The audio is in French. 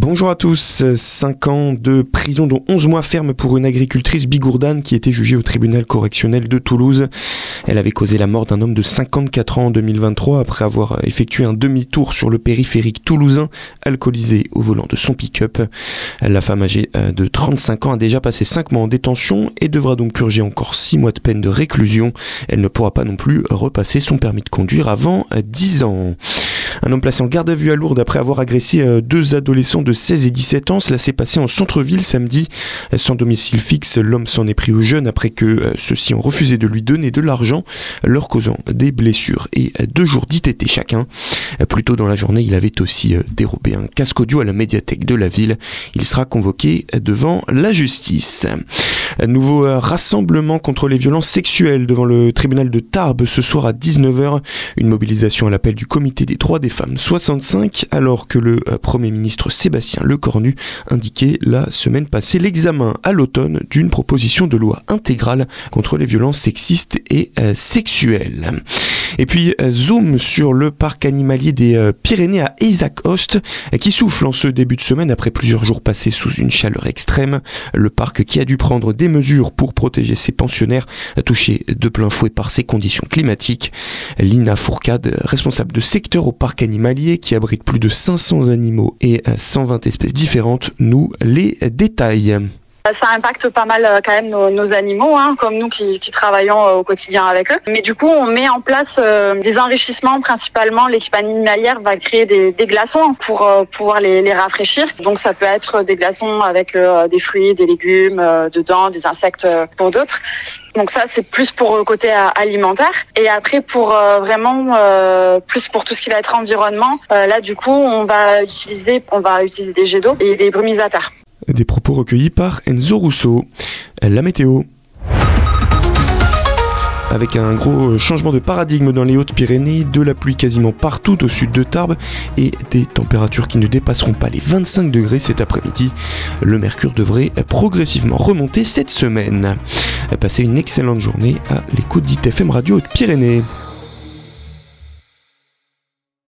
Bonjour à tous. 5 ans de prison dont 11 mois ferme pour une agricultrice bigourdane qui était jugée au tribunal correctionnel de Toulouse. Elle avait causé la mort d'un homme de 54 ans en 2023 après avoir effectué un demi-tour sur le périphérique toulousain, alcoolisé au volant de son pick-up. La femme âgée de 35 ans a déjà passé 5 mois en détention et devra donc purger encore 6 mois de peine de réclusion. Elle ne pourra pas non plus repasser son permis de conduire avant 10 ans. Un homme placé en garde à vue à Lourdes après avoir agressé 2 adolescents de 16 et 17 ans. Cela s'est passé en centre-ville samedi. Sans domicile fixe, l'homme s'en est pris aux jeunes après que ceux-ci ont refusé de lui donner de l'argent, leur causant des blessures et 2 jours d'ITT chacun. Plus tôt dans la journée, il avait aussi dérobé un casque audio à la médiathèque de la ville. Il sera convoqué devant la justice. Nouveau rassemblement contre les violences sexuelles devant le tribunal de Tarbes ce soir à 19h. Une mobilisation à l'appel du comité des droits des femmes 65, alors que le Premier ministre Sébastien Lecornu indiquait la semaine passée l'examen à l'automne d'une proposition de loi intégrale contre les violences sexistes et sexuelles. Et puis zoom sur le parc animalier des Pyrénées à Eyzac-Host qui souffle en ce début de semaine après plusieurs jours passés sous une chaleur extrême. Le parc qui a dû prendre des mesures pour protéger ses pensionnaires touchés de plein fouet par ces conditions climatiques. Lina Fourcade, responsable de secteur au parc animalier qui abrite plus de 500 animaux et 120 espèces différentes, nous les détaille. Ça impacte pas mal quand même nos animaux, comme nous qui travaillons au quotidien avec eux. Mais du coup, on met en place des enrichissements. Principalement, l'équipe animalière va créer des glaçons pour pouvoir les rafraîchir. Donc ça peut être des glaçons avec des fruits, des légumes dedans, des insectes pour d'autres. Donc ça, c'est plus pour le côté alimentaire. Et après, pour vraiment plus pour tout ce qui va être environnement, là du coup, on va utiliser des jets d'eau et des brumisateurs. Des propos recueillis par Enzo Rousseau. La météo. Avec un gros changement de paradigme dans les Hautes-Pyrénées, de la pluie quasiment partout au sud de Tarbes et des températures qui ne dépasseront pas les 25 degrés cet après-midi. Le mercure devrait progressivement remonter cette semaine. Passez une excellente journée à l'écoute d'ITFM Radio Hautes-Pyrénées.